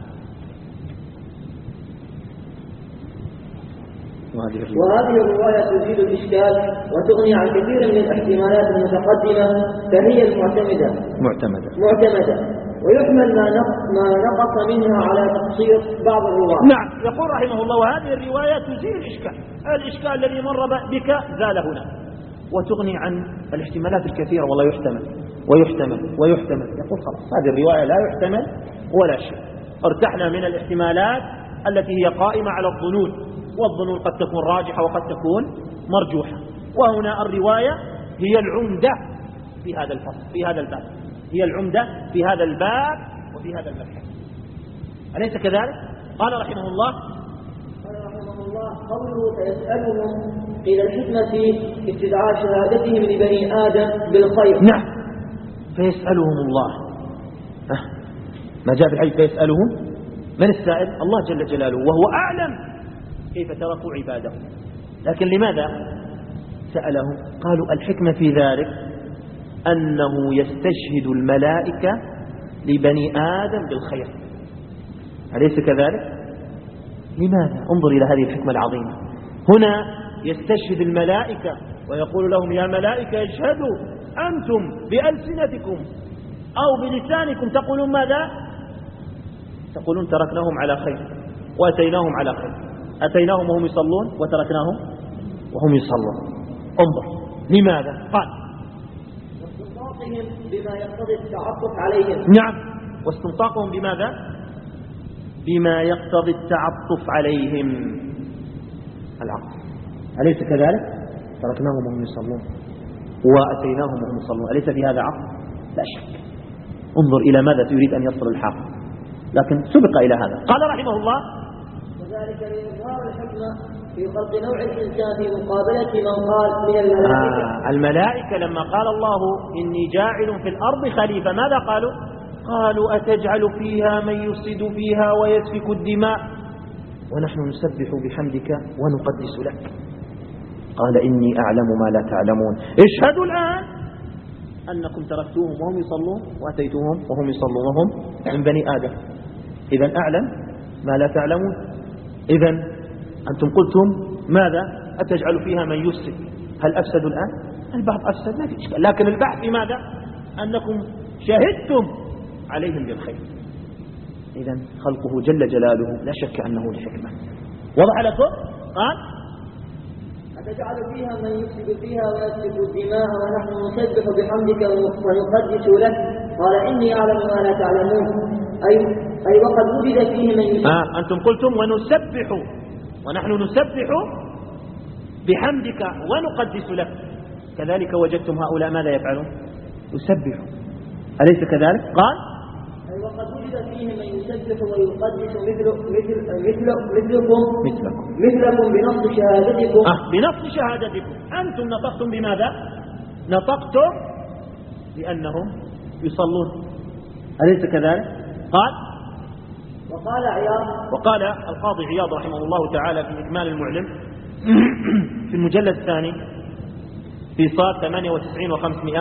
[SPEAKER 2] وهذه الرواية تزيل الإشكال وتغني عن كثير من الاحتمالات المتقدمة فهي المعتمدة
[SPEAKER 1] معتمدة
[SPEAKER 2] معتمدة ويحمل ما ما نقص منها على تقصير بعض الرواة.
[SPEAKER 1] نعم. يقول رحمه الله وهذه الرواية تزيل الإشكال، الإشكال الذي مر بك زال هنا، وتغني عن الاحتمالات الكثيرة. والله يحتمل ويحتمل ويحتمل. يقول خلاص هذه الرواية لا يحتمل ولا شيء، ارتحنا من الاحتمالات التي هي قائمة على الظنون، والظنون قد تكون راجحة وقد تكون مرجوحة. وهنا الرواية هي العمدة في هذا الفصل في هذا الباب، هي العمدة في هذا الباب وفي هذا المبحث، أليس كذلك؟ قال رحمه الله
[SPEAKER 2] قال رحمه الله قوله فيسألهم قيل الحكمة في استدعاء شهادتهم لبني آدم بالخير.
[SPEAKER 1] نعم. فيسألهم الله ما جاء في الحديث فيسألهم من السائل؟ الله جل جلاله، وهو أعلم كيف تركوا عباده. لكن لماذا سألهم؟ قالوا الحكمة في ذلك أنه يستشهد الملائكة لبني آدم بالخير، أليس كذلك؟ لماذا؟ انظر إلى هذه الحكمة العظيمة. هنا يستشهد الملائكة ويقول لهم يا ملائكة اشهدوا أنتم بألسنتكم أو بلسانكم تقولون ماذا؟ تقولون تركناهم على خير وأتيناهم على خير، أتيناهم وهم يصلون وتركناهم وهم يصلون. انظر لماذا؟ قال
[SPEAKER 2] واستنطاقهم بما يقتضي التعطف عليهم.
[SPEAKER 1] نعم. واستنطاقهم بماذا؟ بما يقتضي التعطف عليهم، العطف، أليس كذلك؟ تركناهم وهم يصلون وأتيناهم وهم يصلون، أليس في هذا عطف؟ لا شك. انظر إلى ماذا تريد أن يصل الحافظ، لكن سبق إلى هذا. قال رحمه الله
[SPEAKER 2] وذلك لإظهار الحكمة في خلق نوع الإنسان في مقابلة من قال من الملائكة.
[SPEAKER 1] آه الملائكة لما قال الله إني جاعل في الأرض خليفة ماذا قالوا؟ قالوا أتجعل فيها من يفسد فيها ويسفك الدماء ونحن نسبح بحمدك ونقدس لك. قال إني أعلم ما لا تعلمون. اشهدوا الآن أنكم تركتوهم وهم يصلون وأتيتوهم وهم يصلون وهم من بني آدم. إذن أعلم ما لا تعلمون. إذن أنتم قلتم ماذا؟ أتجعل فيها من يفسد؟ هل أفسدوا الآن؟ البعض أفسد ما في إشكال، لكن البحث في ماذا؟ أنكم شهدتم عليهم بالخير. إذن خلقه جل جلاله لا شك أنه لحكمة. وضع لكم؟ قال
[SPEAKER 2] أتجعل فيها من يفسد فيها ويسفك الدماء ونحن نسبح بحمدك ونقدس لك؟ قال إني أعلم ما لا تعلمون. أي أي وقد وجد فيه من يسبح.
[SPEAKER 1] آه أنتم قلتم ونسبح ونحن نسبح بحمدك ونقدس لك، كذلك وجدتم هؤلاء ماذا يفعلون؟ يسبحوا، أليس كذلك؟ قال
[SPEAKER 2] أي وقد وجد فيه من يسبح ويقدس مثل مثل مثل مثلكم
[SPEAKER 1] مثلكم
[SPEAKER 2] مثلكم بنص شهادتكم.
[SPEAKER 1] آه بنص شهادتكم. أنتم نطقتم بماذا؟ نطقتم بأنهم يصلون، أليس كذلك؟ قال
[SPEAKER 2] وقال عياض
[SPEAKER 1] وقال القاضي عياض رحمه الله تعالى في إكمال المعلم في المجلد الثاني في صاد ثمانية وتسعين وخمسمائة: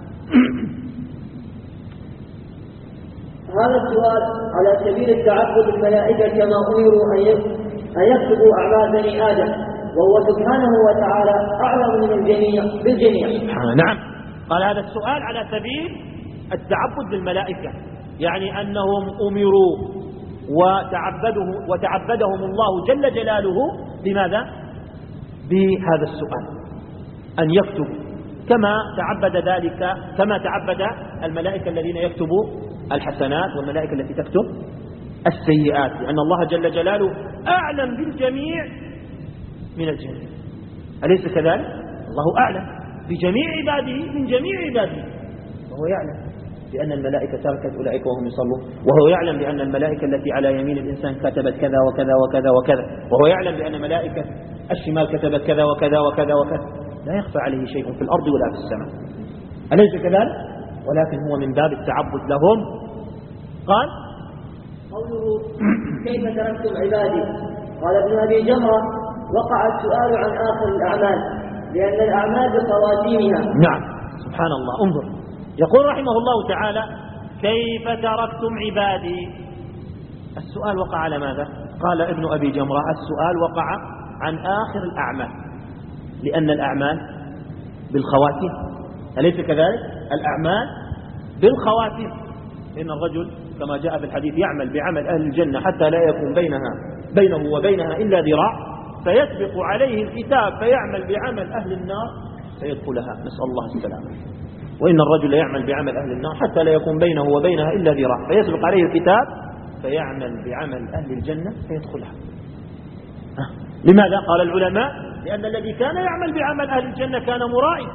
[SPEAKER 2] هذا السؤال على سبيل التعبد الملائكة كما أمروا أن يكتبوا أعمال بني آدم، وهو سبحانه وتعالى أعلم من الجميع بالجميع.
[SPEAKER 1] نعم، قال هذا السؤال على سبيل التعبد بالملائكة، يعني أنهم أمروا وتعبده وتعبدهم الله جل جلاله بماذا؟ بهذا السؤال، أن يكتبوا كما تعبد ذلك كما تعبد الملائكة الذين يكتبوا الحسنات والملائكة التي تكتب السيئات، لأن الله جل جلاله أعلم بالجميع من الجميع، أليس كذلك؟ الله أعلم بجميع عباده من جميع عباده، وهو يعلم بأن الملائكة تركت أولئك وهم يصلون، وهو يعلم بأن الملائكة التي على يمين الإنسان كتبت كذا وكذا وكذا وكذا، وهو يعلم بأن ملائكة الشمال كتبت كذا وكذا وكذا وكذا، لا يخفى عليه شيء في الأرض ولا في السماء، أليس كذلك؟ ولكن هو من باب التعبد لهم. قال
[SPEAKER 2] قوله كيف تركتم عبادي؟ قال ابن أبي جمرة وقع السؤال عن آخر الأعمال لأن الأعمال بخواتيمها.
[SPEAKER 1] نعم، سبحان الله. انظر، يقول رحمه الله تعالى كيف تركتم عبادي؟ السؤال وقع على ماذا؟ قال ابن أبي جمرة السؤال وقع عن آخر الأعمال، لأن الأعمال بالخواتيم، أليس كذلك؟ الأعمال بالخواتيم، إن الرجل كما جاء في الحديث يعمل بعمل أهل الجنة حتى لا يكون بينها بينه وبينها إلا ذراع، فيسبق عليه الكتاب فيعمل بعمل أهل النار فيدخلها، نسأل الله السلامة. وإن الرجل يعمل بعمل أهل النار حتى لا يكون بينه وبينها إلا ذراع، فيسبق عليه الكتاب فيعمل بعمل أهل الجنة فيدخلها. لماذا؟ قال العلماء لأن الذي كان يعمل بعمل أهل الجنة كان مرائي،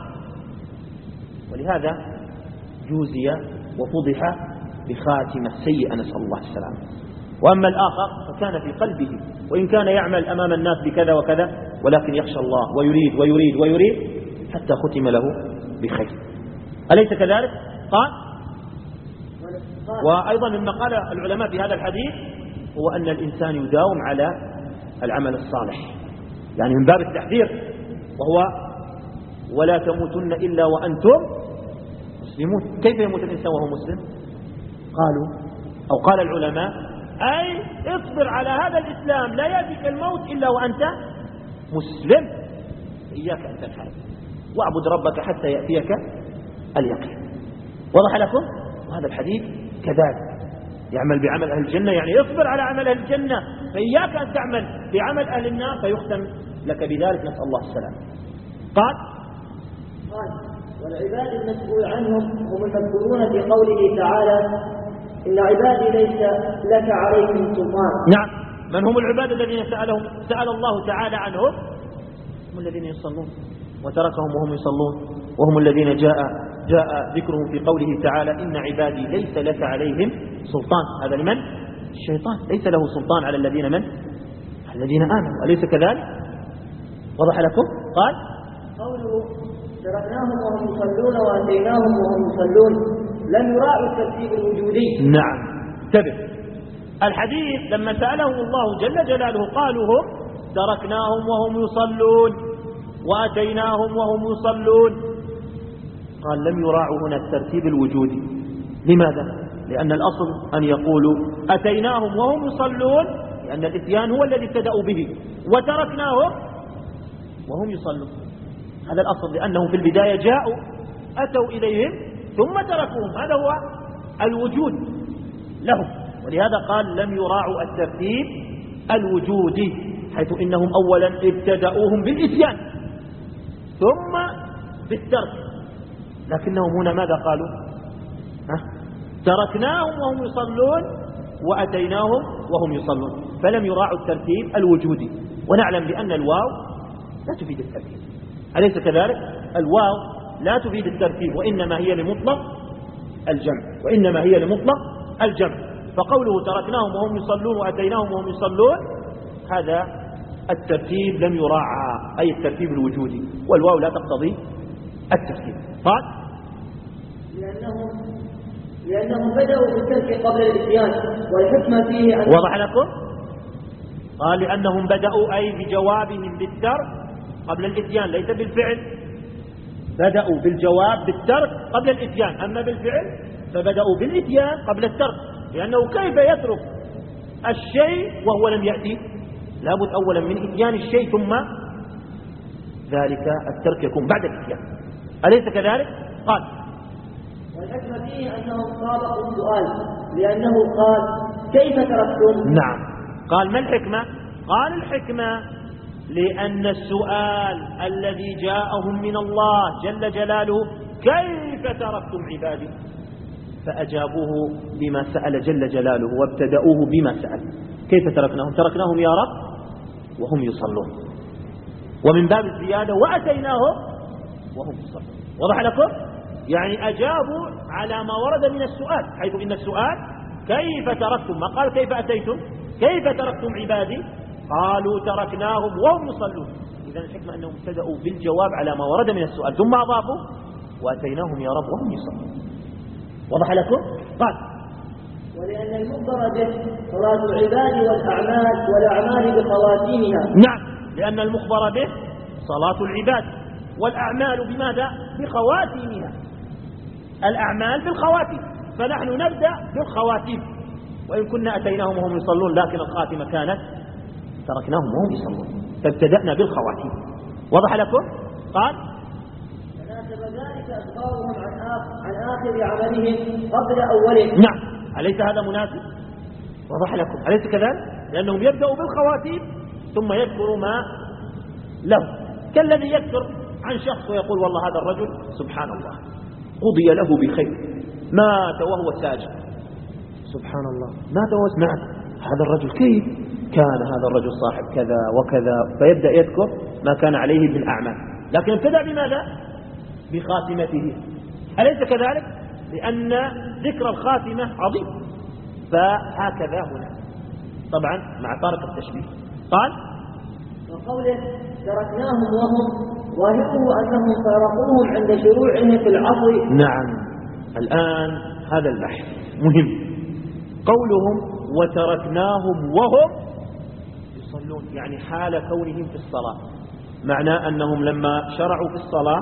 [SPEAKER 1] ولهذا جوزي وفضح بخاتمة سيئة، نسأل الله السلامة. وأما الآخر فكان في قلبه وإن كان يعمل أمام الناس بكذا وكذا ولكن يخشى الله ويريد ويريد ويريد حتى ختم له بخير، أليس كذلك؟ قال وأيضا مما قال العلماء في هذا الحديث هو أن الإنسان يداوم على العمل الصالح، يعني من باب التحذير، وهو ولا تموتن إلا وأنتم مسلمون. كيف يموت الإنسان وهو مسلم؟ قالوا أو قال العلماء أي اصبر على هذا الإسلام لا يأتيك الموت إلا وأنت مسلم، إياك أن تنحرف واعبد ربك حتى يأتيك اليقين. وضح لكم؟ وهذا الحديث كذلك، يعمل بعمل أهل الجنة يعني يصبر على عمل أهل الجنة، فإياك أن تعمل بعمل أهل النار فيختم لك بذلك، نسأل الله السلام. قال
[SPEAKER 2] قال والعباد المسؤول عنهم هم المذكورون في قوله تعالى إن عبادي ليس لك عليهم سلطان.
[SPEAKER 1] نعم، من هم العباد الذين سألهم سأل الله تعالى عنهم؟ هم الذين يصلون وتركهم وهم يصلون، وهم الذين جاء جاء ذكرهم في قوله تعالى إن عبادي ليس لك عليهم سلطان. هذا لمن؟ الشيطان ليس له سلطان على الذين من؟ الذين آمنوا، أليس كذلك؟ وضح لكم؟ قال
[SPEAKER 2] قوله تركناهم وهم يصلون وأتيناهم وهم يصلون لم يراعوا الترتيب الوجودي.
[SPEAKER 1] نعم، انتبه، الحديث لما سألهم الله جل جلاله قالوا هم تركناهم وهم يصلون وأتيناهم وهم يصلون، قال لم يراعوا هنا الترتيب الوجودي. لماذا؟ لأن الأصل أن يقولوا أتيناهم وهم يصلون، لأن الإتيان هو الذي ابتدأوا به، وتركناهم وهم يصلون. هذا الأصل، لأنهم في البداية جاءوا أتوا إليهم ثم تركوهم، هذا هو الوجود لهم. ولهذا قال لم يراعوا الترتيب الوجودي، حيث إنهم أولا ابتدأوهم بالإتيان ثم بالترك، لكنهم هنا ماذا قالوا؟ ها؟ تركناهم وهم يصلون وأتيناهم وهم يصلون، فلم يراعوا الترتيب الوجودي. ونعلم بأن الواو لا تفيد الترتيب، أليس كذلك؟ الواو لا تفيد الترتيب، وإنما هي لمطلق الجمع، وإنما هي لمطلق الجمع. فقوله تركناهم وهم يصلون وأتيناهم وهم يصلون، هذا الترتيب لم يراعى، أي الترتيب الوجودي، والواو لا تقتضي الترتيب. قال
[SPEAKER 2] لأنهم لأنهم بدأوا بالترك قبل الإتيان، والحكمة فيه أن
[SPEAKER 1] وضح لكم؟ قال لأنهم بدأوا أي بجوابهم بالترك قبل الإتيان، ليس بالفعل. بدأوا بالجواب بالترك قبل الإتيان، أما بالفعل فبدأوا بالإتيان قبل الترك، لأنه كيف يترك الشيء وهو لم يأتي؟ لابد أولا من إتيان الشيء ثم ذلك الترك يكون بعد الإتيان، أليس كذلك؟ قال
[SPEAKER 2] والحكمة فيه أنهم طابقوا السؤال، لأنه قال كيف تركتم؟
[SPEAKER 1] نعم. قال ما الحكمة؟ قال الحكمة لأن السؤال الذي جاءهم من الله جل جلاله كيف تركتم عبادي، فأجابوه بما سأل جل جلاله وابتدأوه بما سأل. كيف تركناهم؟ تركناهم يا رب وهم يصلون، ومن باب الزيادة وأتيناهم وهم يصلون. وضح لكم؟ يعني أجابوا على ما ورد من السؤال، حيث إن السؤال كيف تركتم، ما قال كيف أتيتم، كيف تركتم عبادي، قالوا تركناهم وهم يصلون. إذن الحكمة أنهم ابتدأوا بالجواب على ما ورد من السؤال ثم أضافوا وأتيناهم يا رب وهم يصلون. وضح لكم؟ قال
[SPEAKER 2] ولأن المخبر به صلاة العباد والأعمال والأعمال بخواتيمها.
[SPEAKER 1] نعم، لأن المخبر به صلاة العباد والأعمال بماذا؟ بخواتيمها، الأعمال بالخواتيم، فنحن نبدأ بالخواتيم، وإن كنا أتيناهم وهم يصلون لكن الخاتمة كانت تركناهم وهم يصلون، فابتدأنا بالخواتيم. وضح لكم؟ قال
[SPEAKER 2] فناسب ذلك أخبارهم عن آخر, عن آخر عملهم قبل أوله.
[SPEAKER 1] نعم، أليس هذا مناسب؟ وضح لكم، أليس كذلك؟ لأنهم يبدأوا بالخواتيم ثم يذكروا ما له، كالذي يذكر عن شخص ويقول والله هذا الرجل سبحان الله قضي له بخير، مات وهو ساجد، سبحان الله مات وهو سمعت هذا الرجل كيف كان هذا الرجل صاحب كذا وكذا، فيبدأ يذكر ما كان عليه من أعمال، لكن ابتدأ بماذا؟ بخاتمته، أليس كذلك؟ لأن ذكر الخاتمة عظيم، فهكذا هنا طبعا مع طارق التشبيه. قال
[SPEAKER 2] وقوله تركناهم وهم ظاهره أنهم فارقوهم عند شروعهم في العصر.
[SPEAKER 1] نعم، الآن هذا البحث مهم. قولهم وتركناهم وهم يصلون، يعني حال كونهم في الصلاة، معناه أنهم لما شرعوا في الصلاة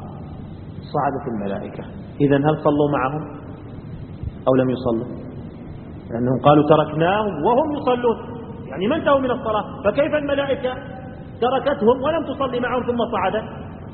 [SPEAKER 1] صعدت الملائكة، إذن هل صلوا معهم أو لم يصلوا؟ لأنهم قالوا تركناهم وهم يصلون، يعني ما انتهوا من الصلاة، فكيف الملائكة تركتهم ولم تصلي معهم ثم صعدت؟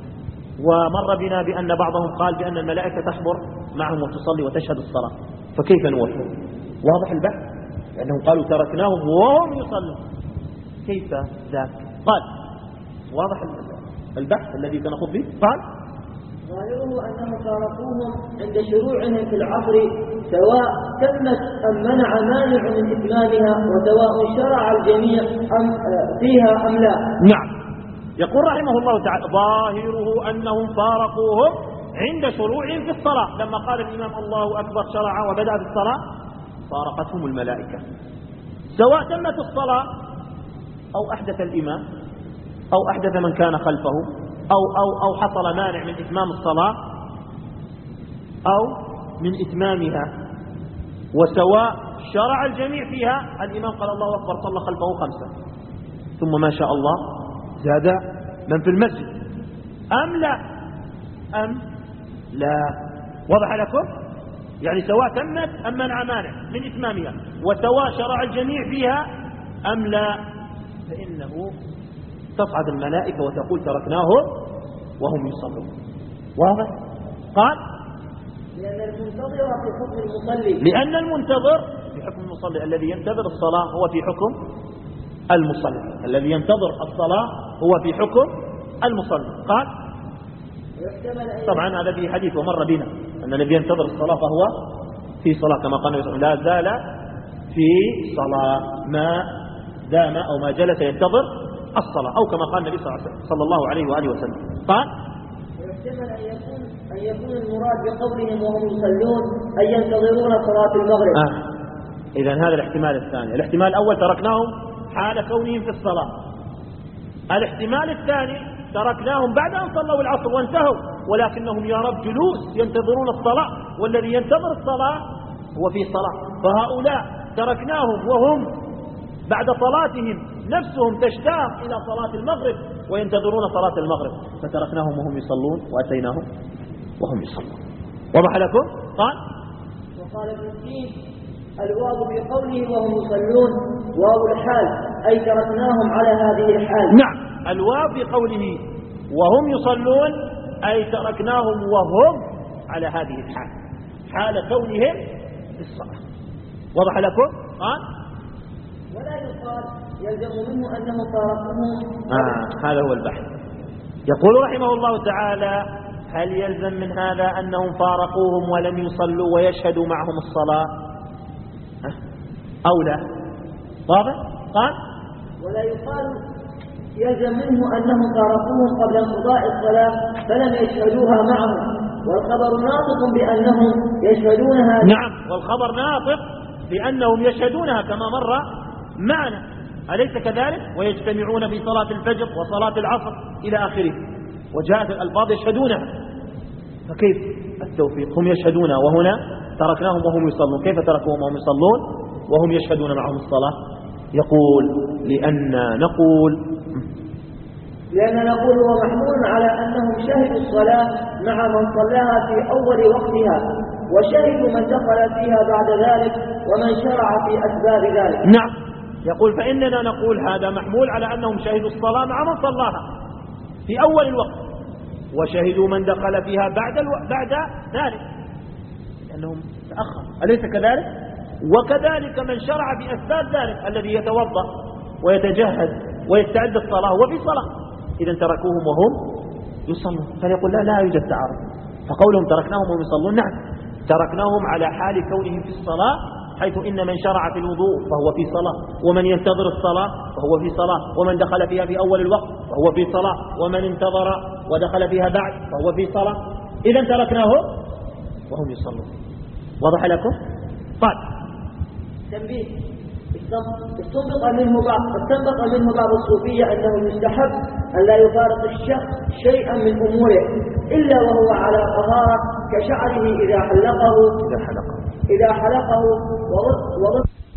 [SPEAKER 1] ومر بنا بأن بعضهم قال بأن الملائكة تحضر معهم وتصلي وتشهد الصلاة، فكيف نوفق؟ واضح البحث، لأنهم قالوا تركناهم وهم يصلون، كيف ذاك؟ قال واضح البحث الذي سنخوض به. قال
[SPEAKER 2] ظاهره أنهم فارقوهم عند شروعهم في العصر، سواء تمت أم منع مانع من إتمامها، وسواء شرع الجميع أم فيها أم لا.
[SPEAKER 1] نعم، يقول رحمه الله تعالى ظاهره أنهم فارقوهم عند شروعهم في الصلاة، لما قال الإمام الله أكبر شرع وبدأ بالصلاة فارقتهم الملائكة، سواء تمت الصلاة أو أحدث الإمام أو أحدث من كان خلفه أو, أو, أو حصل مانع من إتمام الصلاة أو من إتمامها، وسواء شرع الجميع فيها، الإمام قال الله أكبر صلى خلفه خمسة ثم ما شاء الله زاد من في المسجد، أم لا، أم لا. وضح لكم؟ يعني سواء تمت أم منع مانع من إتمامها، وسواء شرع الجميع فيها أم لا، فإنه تصعد الملائكة وتقول تركناهم وهم يصلون. واضح؟ قال
[SPEAKER 2] لأن المنتظر في حكم المصلي
[SPEAKER 1] لأن المنتظر في حكم المصلي، الذي ينتظر الصلاة هو في حكم المصلي، الذي ينتظر الصلاة هو في حكم المصلي. قال طبعا هذا في حديث ومر بنا أن الذي ينتظر الصلاة فهو في صلاة، كما قال النبي صلى الله عليه وسلم لا زال في صلاة ما دام أو ما جلس ينتظر الصلاة، أو كما قال النبي صلى الله عليه وآله وسلم. قال
[SPEAKER 2] ويحتمل أن يكون أن يكون المراد بقولهم وهم يصلون أن ينتظرون صلاة المغرب.
[SPEAKER 1] آه. إذن هذا الاحتمال الثاني. الاحتمال الأول تركناهم حال كونهم في الصلاة. الاحتمال الثاني تركناهم بعد أن صلوا العصر وانتهوا، ولكنهم يا رب جلوس ينتظرون الصلاة، والذي ينتظر الصلاة هو في صلاة، فهؤلاء تركناهم وهم بعد صلاتهم نفسهم تشتاق إلى صلاة المغرب وينتظرون صلاة المغرب، فتركناهم وهم يصلون وأتيناهم وهم يصلون. وضح لكم؟ قال
[SPEAKER 2] وقال ابن سينا الواو بقوله وهم يصلون واو الحال، أي تركناهم على هذه الحال.
[SPEAKER 1] نعم، الواو بقوله وهم يصلون أي تركناهم وهم على هذه الحال، حال كونهم في الصلاة. وضح لكم؟ قال
[SPEAKER 2] ولا يقال يلزم منه أنهم فارقوهم.
[SPEAKER 1] آه هذا هو البحث. يقول رحمه الله تعالى هل يلزم من هذا أنهم فارقوهم ولم يصلوا ويشهدوا معهم الصلاة أو لا؟ واضح؟ قال
[SPEAKER 2] ولا يقال يلزم منه أنهم فارقوهم قبل انقضاء الصلاة فلم يشهدوها معهم، والخبر ناطق بأنهم يشهدونها.
[SPEAKER 1] نعم، والخبر ناطق بأنهم يشهدونها كما مر معنا، أليس كذلك؟ ويجتمعون في صلاة الفجر وصلاة العصر إلى آخره، وجاءت الألفاظ يشهدونها، فكيف التوفيق؟ هم يشهدونها وهنا تركناهم وهم يصلون، كيف تركوهم وهم يصلون وهم يشهدون معهم الصلاة؟ يقول لأن نقول
[SPEAKER 2] لأن نقول هو محمول على أنهم شهدوا الصلاة مع من صلاها في أول وقتها، وشهدوا من دخل فيها بعد ذلك ومن شرع في أسباب ذلك.
[SPEAKER 1] نعم، يقول فإننا نقول هذا محمول على أنهم شهدوا الصلاة مع من صلاها في أول الوقت، وشهدوا من دخل فيها بعد الو... بعد ذلك لأنهم تأخر، أليس كذلك؟ وكذلك من شرع بأسباب ذلك الذي يتوضأ ويتجهز ويستعد الصلاة وفي صلاة، إذا تركوهم وهم يصلون، فيقول لا لا يوجد تعارض. فقولهم تركناهم وهم يصلون، نعم تركناهم على حال كونهم في الصلاة، حيث إن من شرع في الوضوء فهو في صلاة، ومن ينتظر الصلاة فهو في صلاة، ومن دخل فيها في أول الوقت فهو في صلاة، ومن انتظر ودخل فيها بعد فهو في صلاة، إذا تركناهم وهم يصلون. واضح لكم؟ طيب
[SPEAKER 2] تنبيه، استنبط منه بعض استنبط منه بعض الصوفية أنه يستحب أن لا يفارق الشخص شيئا من أموره إلا وهو على طهارة، كشعره إذا حلقه
[SPEAKER 1] إذا حلقه
[SPEAKER 2] إذا حلقه وض